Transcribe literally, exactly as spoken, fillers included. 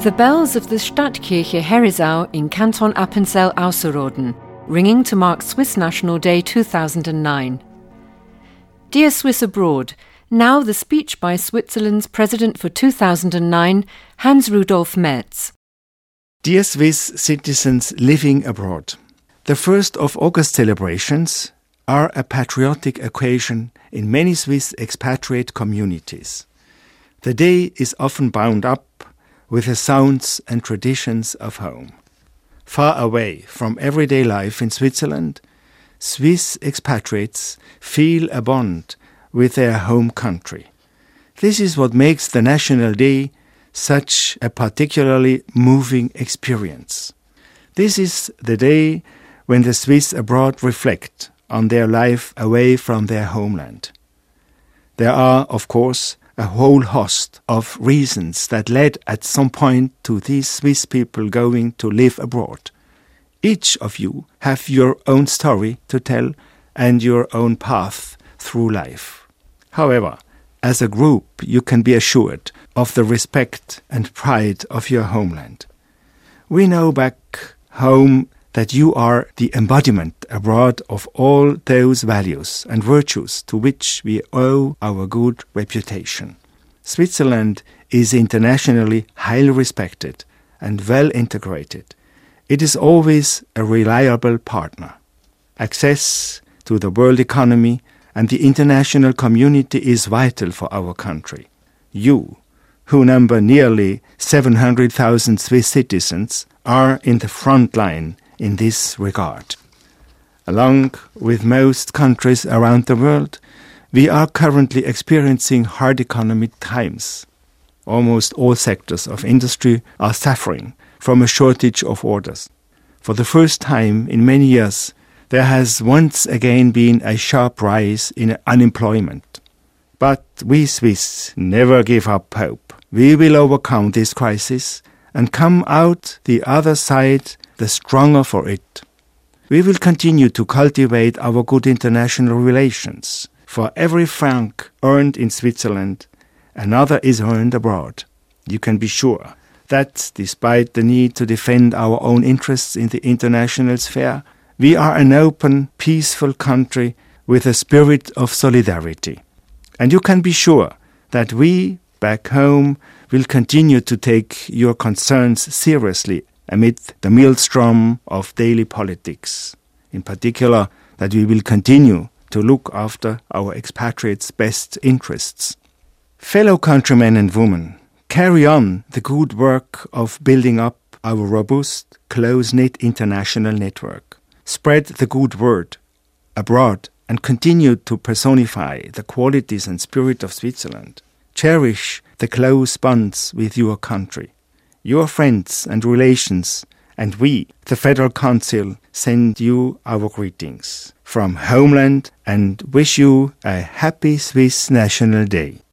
The bells of the Stadtkirche Herisau in Canton Appenzell-Ausserrhoden, ringing to mark Swiss National Day two thousand nine. Dear Swiss Abroad, now the speech by Switzerland's President for two thousand nine, Hans-Rudolf Merz. Dear Swiss citizens living abroad, the first of August celebrations are a patriotic occasion in many Swiss expatriate communities. The day is often bound up with the sounds and traditions of home. Far away from everyday life in Switzerland, Swiss expatriates feel a bond with their home country. This is what makes the National Day such a particularly moving experience. This is the day when the Swiss abroad reflect on their life away from their homeland. There are, of course, a whole host of reasons that led at some point to these Swiss people going to live abroad. Each of you have your own story to tell and your own path through life. However, as a group, you can be assured of the respect and pride of your homeland. We know back home that you are the embodiment abroad of all those values and virtues to which we owe our good reputation. Switzerland is internationally highly respected and well integrated. It is always a reliable partner. Access to the world economy and the international community is vital for our country. You, who number nearly seven hundred thousand Swiss citizens, are in the front line in this regard. Along with most countries around the world, we are currently experiencing hard economic times. Almost all sectors of industry are suffering from a shortage of orders. For the first time in many years, there has once again been a sharp rise in unemployment. But we Swiss never give up hope. We will overcome this crisis and come out the other side the stronger for it. We will continue to cultivate our good international relations. For every franc earned in Switzerland, another is earned abroad. You can be sure that despite the need to defend our own interests in the international sphere, we are an open, peaceful country with a spirit of solidarity. And you can be sure that we, back home, will continue to take your concerns seriously amid the maelstrom of daily politics. In particular, that we will continue to look after our expatriates' best interests. Fellow countrymen and women, carry on the good work of building up our robust, close-knit international network. Spread the good word abroad and continue to personify the qualities and spirit of Switzerland. Cherish the close bonds with your country. Your friends and relations, and we, the Federal Council, send you our greetings from homeland and wish you a happy Swiss National Day.